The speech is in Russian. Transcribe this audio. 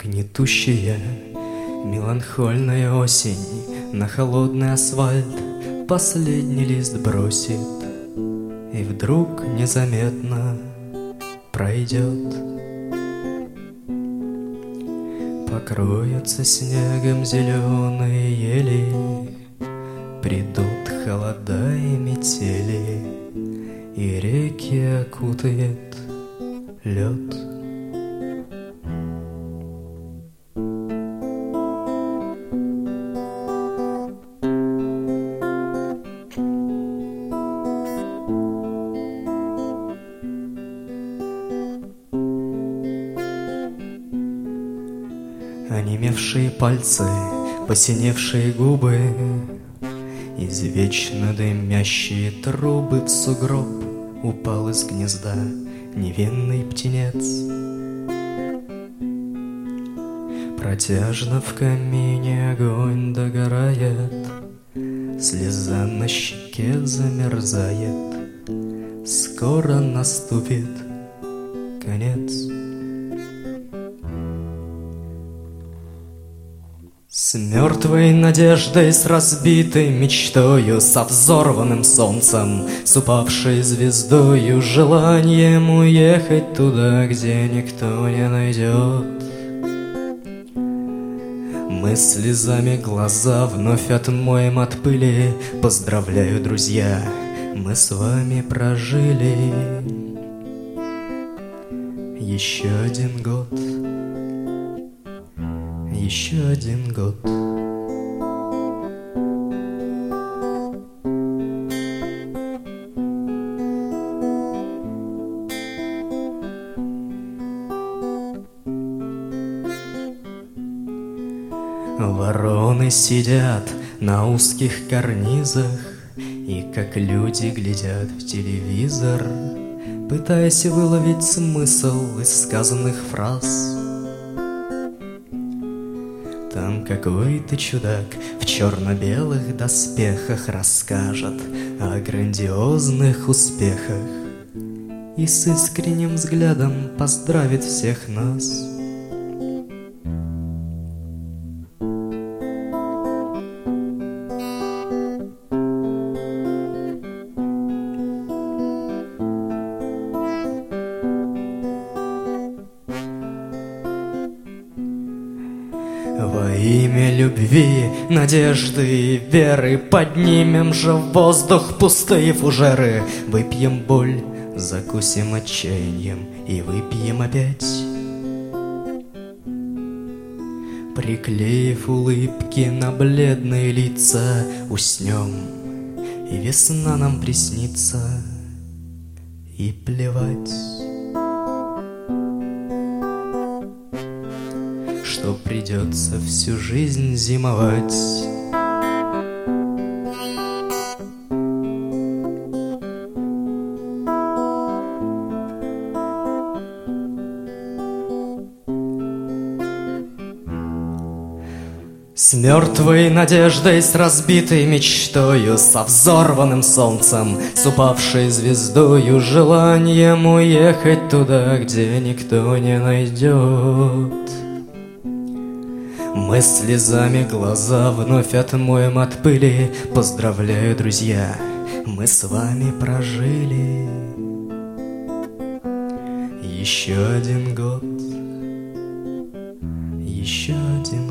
Гнетущая, меланхольная осень на холодный асфальт последний лист бросит и вдруг незаметно пройдет. Покроются снегом зеленые ели, придут холода и метели, и реки окутает лед. Онемевшие пальцы, посиневшие губы, извечно дымящие трубы. В сугроб упал из гнезда невинный птенец. Протяжно в камине огонь догорает, слеза на щеке замерзает. Скоро наступит конец. С мертвой надеждой, с разбитой мечтою, со взорванным солнцем, с упавшей звездою, желанием уехать туда, где никто не найдет. Мы слезами глаза вновь отмоем от пыли. Поздравляю, друзья, мы с вами прожили еще один год. Еще один год. Вороны сидят на узких карнизах и, как люди, глядят в телевизор, пытаясь выловить смысл из сказанных фраз. Там какой-то чудак в черно-белых доспехах расскажет о грандиозных успехах и с искренним взглядом поздравит всех нас. Во имя любви, надежды и веры поднимем же в воздух пустые фужеры. Выпьем боль, закусим отчаянием и выпьем опять. Приклеив улыбки на бледные лица, уснем, и весна нам приснится, и плевать, что придется всю жизнь зимовать. С мертвой надеждой, с разбитой мечтою, со взорванным солнцем, с упавшей звездою, желанием уехать туда, где никто не найдет. Мы слезами глаза вновь отмоем от пыли. Поздравляю, друзья, мы с вами прожили еще один год. Еще один